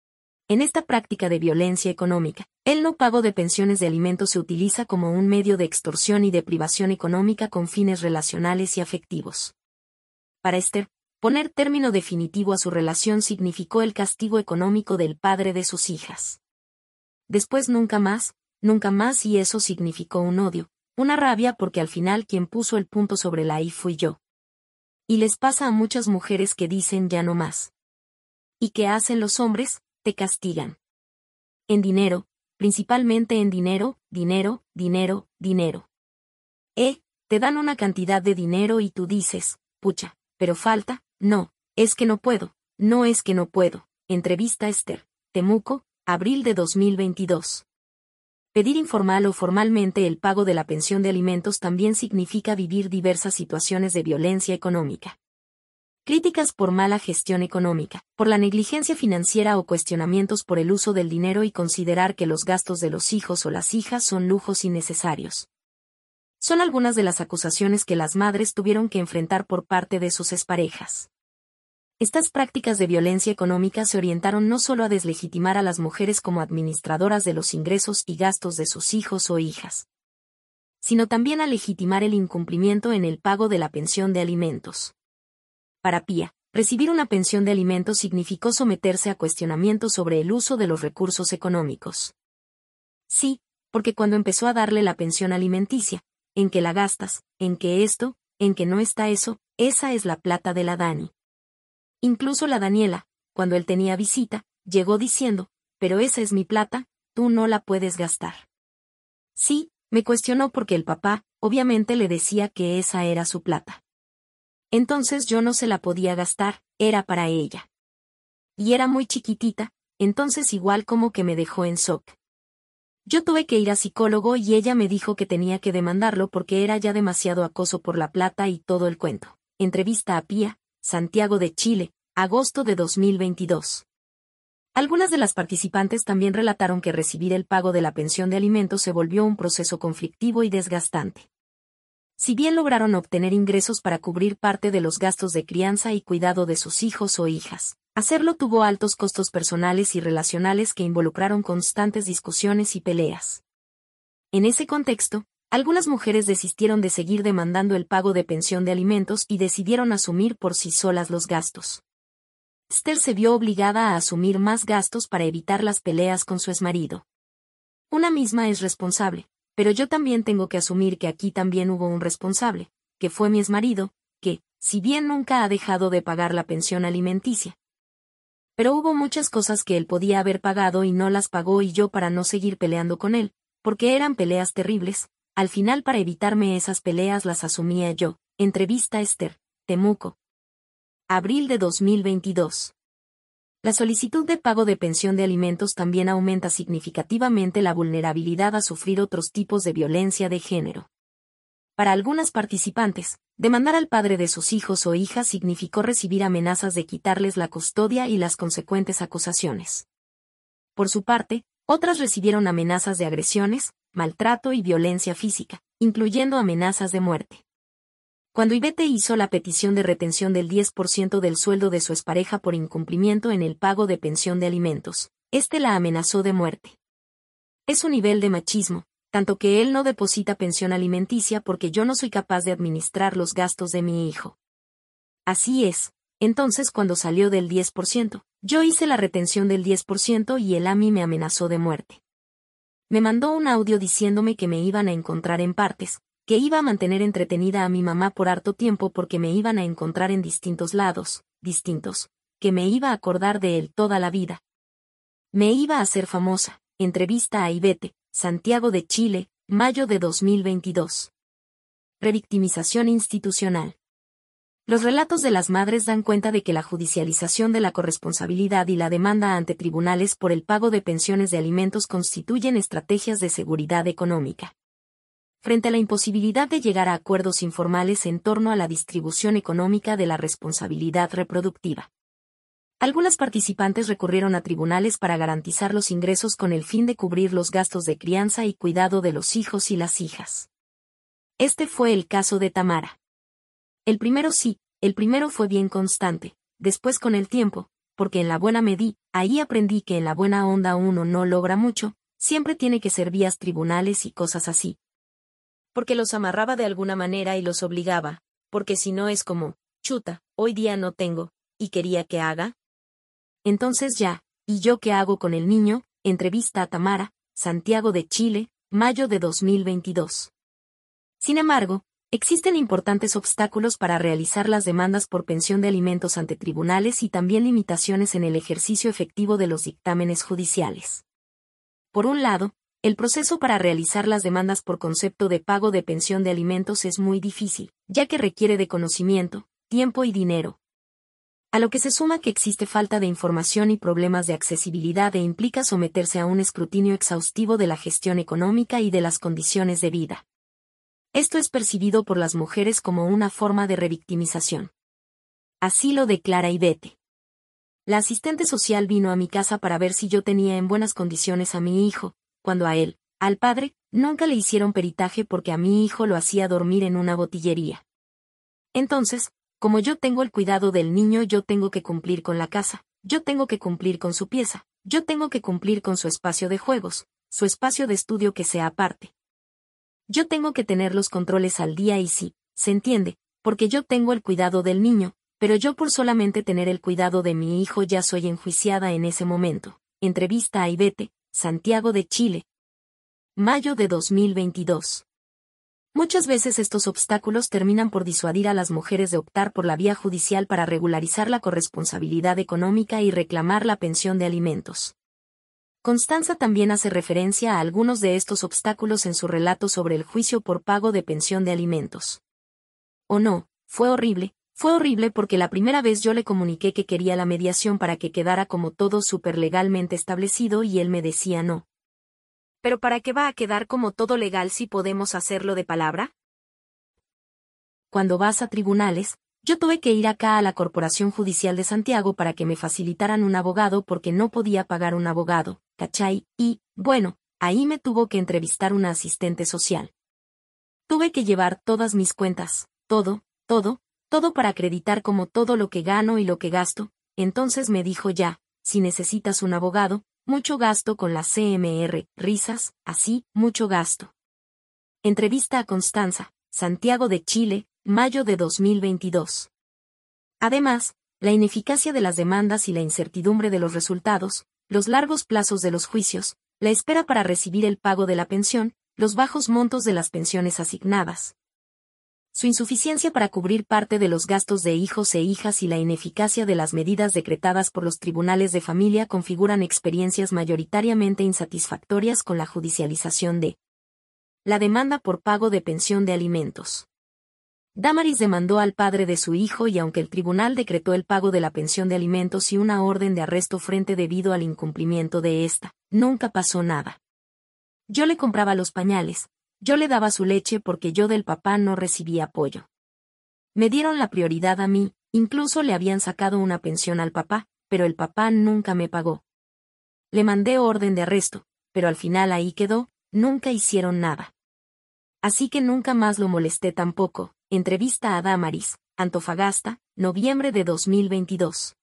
En esta práctica de violencia económica, el no pago de pensiones de alimentos se utiliza como un medio de extorsión y de privación económica con fines relacionales y afectivos. Para Esther, poner término definitivo a su relación significó el castigo económico del padre de sus hijas. Después nunca más, nunca más y eso significó un odio, una rabia porque al final quien puso el punto sobre la I fui yo. Y les pasa a muchas mujeres que dicen ya no más. ¿Y qué hacen los hombres? Te castigan. En dinero, principalmente en dinero, dinero, dinero, dinero. Eh, te dan una cantidad de dinero y tú dices, pucha, pero falta, no, es que no puedo, no es que no puedo. Entrevista a Esther, Temuco, abril de dos mil veintidós. Pedir informal o formalmente el pago de la pensión de alimentos también significa vivir diversas situaciones de violencia económica. Críticas por mala gestión económica, por la negligencia financiera o cuestionamientos por el uso del dinero y considerar que los gastos de los hijos o las hijas son lujos innecesarios. Son algunas de las acusaciones que las madres tuvieron que enfrentar por parte de sus exparejas. Estas prácticas de violencia económica se orientaron no solo a deslegitimar a las mujeres como administradoras de los ingresos y gastos de sus hijos o hijas, sino también a legitimar el incumplimiento en el pago de la pensión de alimentos. Para Pía, recibir una pensión de alimentos significó someterse a cuestionamientos sobre el uso de los recursos económicos. Sí, porque cuando empezó a darle la pensión alimenticia, en que la gastas, en que esto, en que no está eso, esa es la plata de la Dani. Incluso la Daniela, cuando él tenía visita, llegó diciendo, pero esa es mi plata, tú no la puedes gastar. Sí, me cuestionó porque el papá, obviamente le decía que esa era su plata. Entonces yo no se la podía gastar, era para ella. Y era muy chiquitita, entonces igual como que me dejó en shock. Yo tuve que ir a psicólogo y ella me dijo que tenía que demandarlo porque era ya demasiado acoso por la plata y todo el cuento. Entrevista a Pía, Santiago de Chile, agosto de dos mil veintidós. Algunas de las participantes también relataron que recibir el pago de la pensión de alimentos se volvió un proceso conflictivo y desgastante. Si bien lograron obtener ingresos para cubrir parte de los gastos de crianza y cuidado de sus hijos o hijas, hacerlo tuvo altos costos personales y relacionales que involucraron constantes discusiones y peleas. En ese contexto, algunas mujeres desistieron de seguir demandando el pago de pensión de alimentos y decidieron asumir por sí solas los gastos. Esther se vio obligada a asumir más gastos para evitar las peleas con su exmarido. Una misma es responsable, pero yo también tengo que asumir que aquí también hubo un responsable, que fue mi exmarido, que, si bien nunca ha dejado de pagar la pensión alimenticia, pero hubo muchas cosas que él podía haber pagado y no las pagó y yo para no seguir peleando con él, porque eran peleas terribles, Al final, para evitarme esas peleas, las asumía yo. Entrevista Esther, Temuco. Abril de dos mil veintidós. La solicitud de pago de pensión de alimentos también aumenta significativamente la vulnerabilidad a sufrir otros tipos de violencia de género. Para algunas participantes, demandar al padre de sus hijos o hijas significó recibir amenazas de quitarles la custodia y las consecuentes acusaciones. Por su parte, otras recibieron amenazas de agresiones, maltrato y violencia física, incluyendo amenazas de muerte. Cuando Ivette hizo la petición de retención del diez por ciento del sueldo de su expareja por incumplimiento en el pago de pensión de alimentos, este la amenazó de muerte. Es un nivel de machismo, tanto que él no deposita pensión alimenticia porque yo no soy capaz de administrar los gastos de mi hijo. Así es, entonces cuando salió del diez por ciento, yo hice la retención del diez por ciento y él a mí me amenazó de muerte. Me mandó un audio diciéndome que me iban a encontrar en partes, que iba a mantener entretenida a mi mamá por harto tiempo porque me iban a encontrar en distintos lados, distintos, que me iba a acordar de él toda la vida. Me iba a hacer famosa. Entrevista a Ivette, Santiago de Chile, mayo de dos mil veintidós. Revictimización institucional. Los relatos de las madres dan cuenta de que la judicialización de la corresponsabilidad y la demanda ante tribunales por el pago de pensiones de alimentos constituyen estrategias de seguridad económica. Frente a la imposibilidad de llegar a acuerdos informales en torno a la distribución económica de la responsabilidad reproductiva. Algunas participantes recurrieron a tribunales para garantizar los ingresos con el fin de cubrir los gastos de crianza y cuidado de los hijos y las hijas. Este fue el caso de Tamara. El primero sí, el primero fue bien constante, después con el tiempo, porque en la buena medí, ahí aprendí que en la buena onda uno no logra mucho, siempre tiene que ser vías tribunales y cosas así. Porque los amarraba de alguna manera y los obligaba, porque si no es como, chuta, hoy día no tengo, y quería que haga. Entonces ya, ¿y yo qué hago con el niño? Entrevista a Tamara, Santiago de Chile, mayo de dos mil veintidós. Sin embargo, existen importantes obstáculos para realizar las demandas por pensión de alimentos ante tribunales y también limitaciones en el ejercicio efectivo de los dictámenes judiciales. Por un lado, el proceso para realizar las demandas por concepto de pago de pensión de alimentos es muy difícil, ya que requiere de conocimiento, tiempo y dinero. A lo que se suma que existe falta de información y problemas de accesibilidad e implica someterse a un escrutinio exhaustivo de la gestión económica y de las condiciones de vida. Esto es percibido por las mujeres como una forma de revictimización. Así lo declara Ivette. La asistente social vino a mi casa para ver si yo tenía en buenas condiciones a mi hijo, cuando a él, al padre, nunca le hicieron peritaje porque a mi hijo lo hacía dormir en una botillería. Entonces, como yo tengo el cuidado del niño, yo tengo que cumplir con la casa, yo tengo que cumplir con su pieza, yo tengo que cumplir con su espacio de juegos, su espacio de estudio que sea aparte. Yo tengo que tener los controles al día y sí, se entiende, porque yo tengo el cuidado del niño, pero yo por solamente tener el cuidado de mi hijo ya soy enjuiciada en ese momento. Entrevista a Ivette, Santiago de Chile. Mayo de dos mil veintidós. Muchas veces estos obstáculos terminan por disuadir a las mujeres de optar por la vía judicial para regularizar la corresponsabilidad económica y reclamar la pensión de alimentos. Constanza también hace referencia a algunos de estos obstáculos en su relato sobre el juicio por pago de pensión de alimentos. ¿O no? Fue horrible, fue horrible porque la primera vez yo le comuniqué que quería la mediación para que quedara como todo súper legalmente establecido y él me decía no. ¿Pero para qué va a quedar como todo legal si podemos hacerlo de palabra? Cuando vas a tribunales, yo tuve que ir acá a la Corporación Judicial de Santiago para que me facilitaran un abogado porque no podía pagar un abogado, ¿cachai? Y, bueno, ahí me tuvo que entrevistar una asistente social. Tuve que llevar todas mis cuentas, todo, todo, todo para acreditar como todo lo que gano y lo que gasto, entonces me dijo ya, si necesitas un abogado, mucho gasto con la C M R, risas, así, mucho gasto. Entrevista a Constanza, Santiago de Chile, mayo de dos mil veintidós. Además, la ineficacia de las demandas y la incertidumbre de los resultados, los largos plazos de los juicios, la espera para recibir el pago de la pensión, los bajos montos de las pensiones asignadas. Su insuficiencia para cubrir parte de los gastos de hijos e hijas y la ineficacia de las medidas decretadas por los tribunales de familia configuran experiencias mayoritariamente insatisfactorias con la judicialización de La demanda por pago de pensión de alimentos. Damaris demandó al padre de su hijo y aunque el tribunal decretó el pago de la pensión de alimentos y una orden de arresto frente debido al incumplimiento de esta, nunca pasó nada. Yo le compraba los pañales, yo le daba su leche porque yo del papá no recibía apoyo. Me dieron la prioridad a mí, incluso le habían sacado una pensión al papá, pero el papá nunca me pagó. Le mandé orden de arresto, pero al final ahí quedó, nunca hicieron nada. Así que nunca más lo molesté tampoco. Entrevista a Damaris, Antofagasta, noviembre de dos mil veintidós.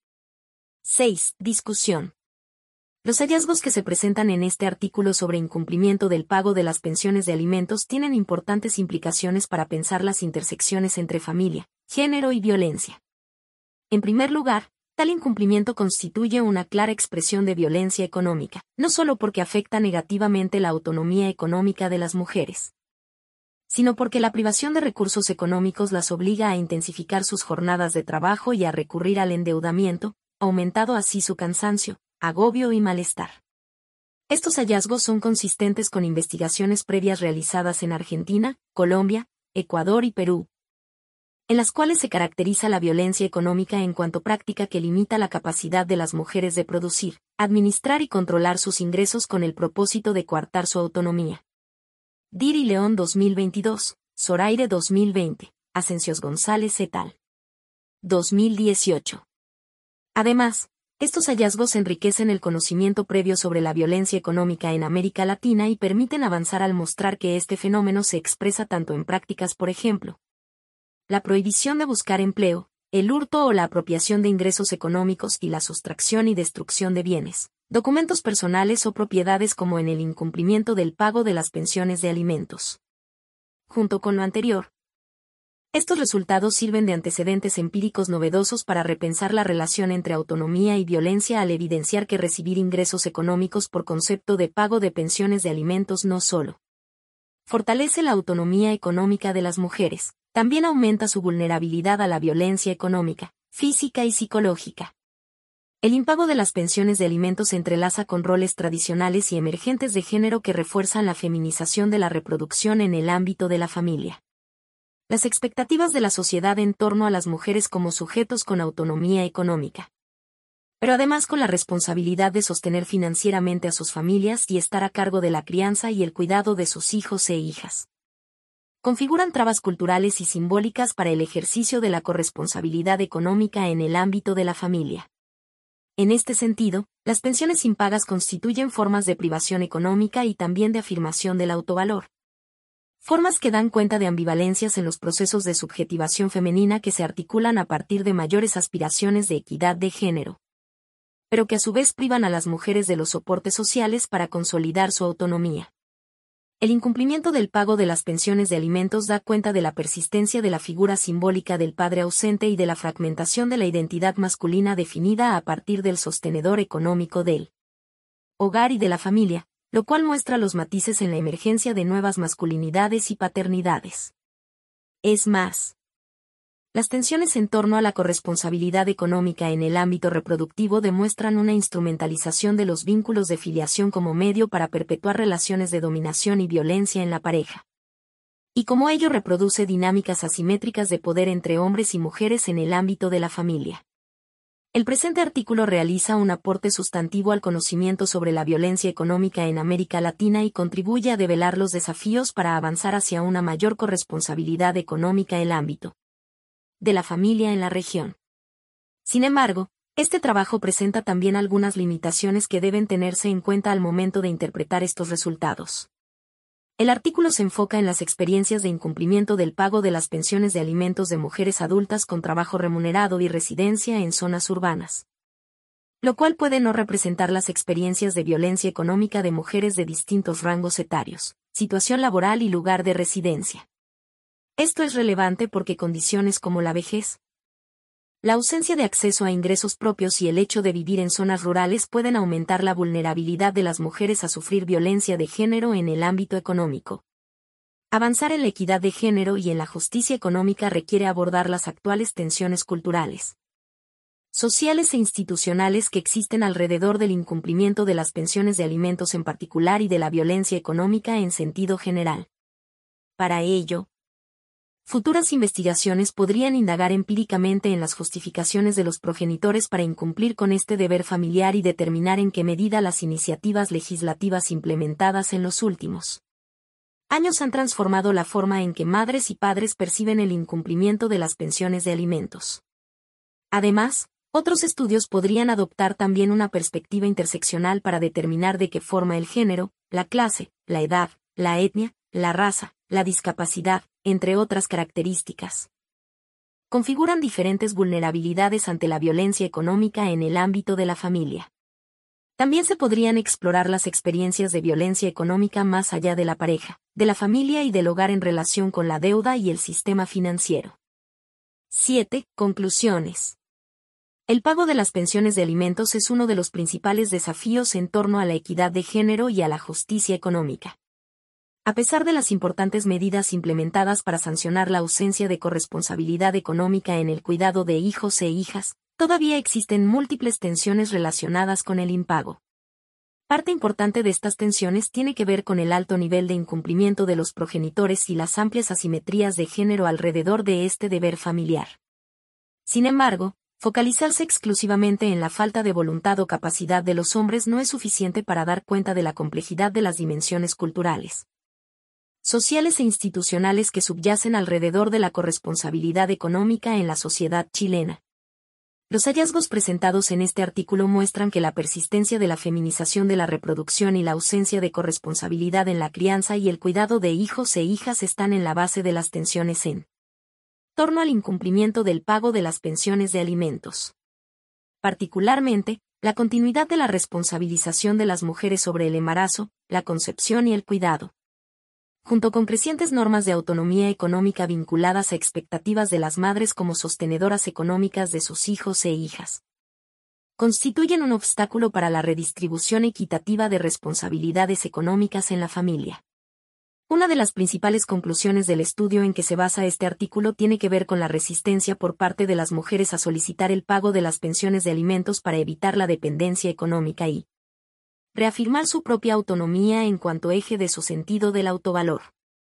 seis. Discusión. Los hallazgos que se presentan en este artículo sobre incumplimiento del pago de las pensiones de alimentos tienen importantes implicaciones para pensar las intersecciones entre familia, género y violencia. En primer lugar, tal incumplimiento constituye una clara expresión de violencia económica, no solo porque afecta negativamente la autonomía económica de las mujeres, sino porque la privación de recursos económicos las obliga a intensificar sus jornadas de trabajo y a recurrir al endeudamiento, aumentado así su cansancio, agobio y malestar. Estos hallazgos son consistentes con investigaciones previas realizadas en Argentina, Colombia, Ecuador y Perú, en las cuales se caracteriza la violencia económica en cuanto práctica que limita la capacidad de las mujeres de producir, administrar y controlar sus ingresos con el propósito de coartar su autonomía. Diri León dos mil veintidós, Zoraire dos mil veinte, Ascensios González et al. dos mil dieciocho. Además, estos hallazgos enriquecen el conocimiento previo sobre la violencia económica en América Latina y permiten avanzar al mostrar que este fenómeno se expresa tanto en prácticas, por ejemplo, la prohibición de buscar empleo, el hurto o la apropiación de ingresos económicos y la sustracción y destrucción de bienes, documentos personales o propiedades como en el incumplimiento del pago de las pensiones de alimentos. Junto con lo anterior, estos resultados sirven de antecedentes empíricos novedosos para repensar la relación entre autonomía y violencia al evidenciar que recibir ingresos económicos por concepto de pago de pensiones de alimentos no solo fortalece la autonomía económica de las mujeres, también aumenta su vulnerabilidad a la violencia económica, física y psicológica. El impago de las pensiones de alimentos se entrelaza con roles tradicionales y emergentes de género que refuerzan la feminización de la reproducción en el ámbito de la familia. Las expectativas de la sociedad en torno a las mujeres como sujetos con autonomía económica, pero además con la responsabilidad de sostener financieramente a sus familias y estar a cargo de la crianza y el cuidado de sus hijos e hijas, configuran trabas culturales y simbólicas para el ejercicio de la corresponsabilidad económica en el ámbito de la familia. En este sentido, las pensiones impagas constituyen formas de privación económica y también de afirmación del autovalor. Formas que dan cuenta de ambivalencias en los procesos de subjetivación femenina que se articulan a partir de mayores aspiraciones de equidad de género, pero que a su vez privan a las mujeres de los soportes sociales para consolidar su autonomía. El incumplimiento del pago de las pensiones de alimentos da cuenta de la persistencia de la figura simbólica del padre ausente y de la fragmentación de la identidad masculina definida a partir del sostenedor económico del hogar y de la familia, lo cual muestra los matices en la emergencia de nuevas masculinidades y paternidades. Es más, las tensiones en torno a la corresponsabilidad económica en el ámbito reproductivo demuestran una instrumentalización de los vínculos de filiación como medio para perpetuar relaciones de dominación y violencia en la pareja, y cómo ello reproduce dinámicas asimétricas de poder entre hombres y mujeres en el ámbito de la familia. El presente artículo realiza un aporte sustantivo al conocimiento sobre la violencia económica en América Latina y contribuye a develar los desafíos para avanzar hacia una mayor corresponsabilidad económica en el ámbito de la familia en la región. Sin embargo, este trabajo presenta también algunas limitaciones que deben tenerse en cuenta al momento de interpretar estos resultados. El artículo se enfoca en las experiencias de incumplimiento del pago de las pensiones de alimentos de mujeres adultas con trabajo remunerado y residencia en zonas urbanas, lo cual puede no representar las experiencias de violencia económica de mujeres de distintos rangos etarios, situación laboral y lugar de residencia. Esto es relevante porque condiciones como la vejez, la ausencia de acceso a ingresos propios y el hecho de vivir en zonas rurales pueden aumentar la vulnerabilidad de las mujeres a sufrir violencia de género en el ámbito económico. Avanzar en la equidad de género y en la justicia económica requiere abordar las actuales tensiones culturales, sociales e institucionales que existen alrededor del incumplimiento de las pensiones de alimentos en particular y de la violencia económica en sentido general. Para ello, futuras investigaciones podrían indagar empíricamente en las justificaciones de los progenitores para incumplir con este deber familiar y determinar en qué medida las iniciativas legislativas implementadas en los últimos años han transformado la forma en que madres y padres perciben el incumplimiento de las pensiones de alimentos. Además, otros estudios podrían adoptar también una perspectiva interseccional para determinar de qué forma el género, la clase, la edad, la etnia, la raza, la discapacidad, entre otras características, configuran diferentes vulnerabilidades ante la violencia económica en el ámbito de la familia. También se podrían explorar las experiencias de violencia económica más allá de la pareja, de la familia y del hogar en relación con la deuda y el sistema financiero. siete. Conclusiones. El pago de las pensiones de alimentos es uno de los principales desafíos en torno a la equidad de género y a la justicia económica. A pesar de las importantes medidas implementadas para sancionar la ausencia de corresponsabilidad económica en el cuidado de hijos e hijas, todavía existen múltiples tensiones relacionadas con el impago. Parte importante de estas tensiones tiene que ver con el alto nivel de incumplimiento de los progenitores y las amplias asimetrías de género alrededor de este deber familiar. Sin embargo, focalizarse exclusivamente en la falta de voluntad o capacidad de los hombres no es suficiente para dar cuenta de la complejidad de las dimensiones culturales, sociales e institucionales que subyacen alrededor de la corresponsabilidad económica en la sociedad chilena. Los hallazgos presentados en este artículo muestran que la persistencia de la feminización de la reproducción y la ausencia de corresponsabilidad en la crianza y el cuidado de hijos e hijas están en la base de las tensiones en torno al incumplimiento del pago de las pensiones de alimentos. Particularmente, la continuidad de la responsabilización de las mujeres sobre el embarazo, la concepción y el cuidado, junto con crecientes normas de autonomía económica vinculadas a expectativas de las madres como sostenedoras económicas de sus hijos e hijas, constituyen un obstáculo para la redistribución equitativa de responsabilidades económicas en la familia. Una de las principales conclusiones del estudio en que se basa este artículo tiene que ver con la resistencia por parte de las mujeres a solicitar el pago de las pensiones de alimentos para evitar la dependencia económica y reafirmar su propia autonomía en cuanto eje de su sentido del autovalor.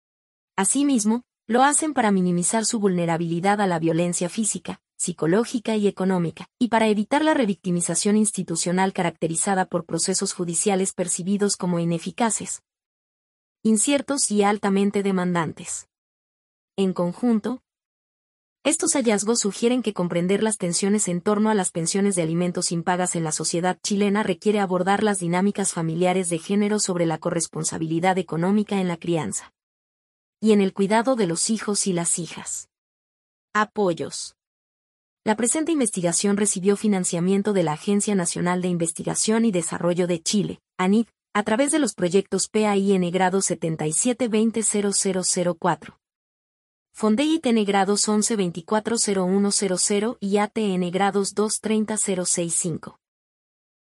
Asimismo, lo hacen para minimizar su vulnerabilidad a la violencia física, psicológica y económica, y para evitar la revictimización institucional caracterizada por procesos judiciales percibidos como ineficaces, inciertos y altamente demandantes. En conjunto, estos hallazgos sugieren que comprender las tensiones en torno a las pensiones de alimentos impagas en la sociedad chilena requiere abordar las dinámicas familiares de género sobre la corresponsabilidad económica en la crianza y en el cuidado de los hijos y las hijas. Apoyos. La presente investigación recibió financiamiento de la Agencia Nacional de Investigación y Desarrollo de Chile, ANID, a través de los proyectos P A I N grados setenta y siete veinte cero cero cero cuatro. Fondei T N grados once veinticuatro cero uno cero cero y A T N grados dos treinta cero sesenta y cinco.